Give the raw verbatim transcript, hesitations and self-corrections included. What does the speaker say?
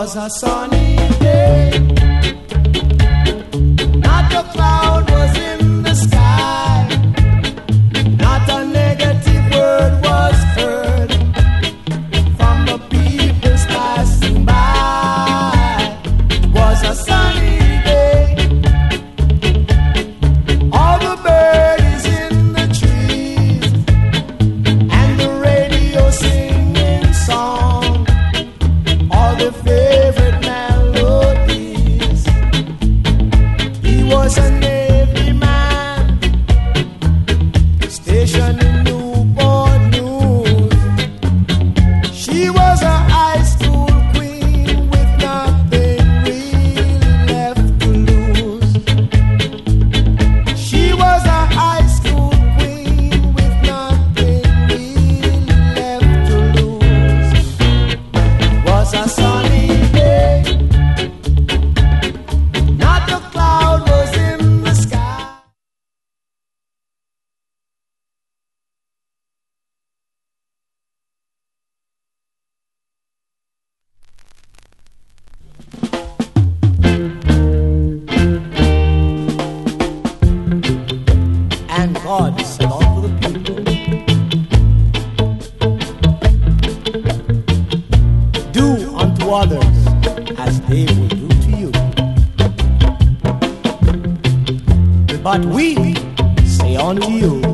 was a sunny day. Not a cloud was in the sky. Not a negative word was heard from the people passing by. It was a sunny day. All the birds in the trees and the radio singing song, all the favorite melodies. He was a Navy man, stationed in Newport News. She was a high school queen with nothing really left to lose. She was a high school queen with nothing really left to lose. Was a sunny day. Not a cloud was in the sky. And God said unto the people, do unto others as they will do to you. But we say unto you,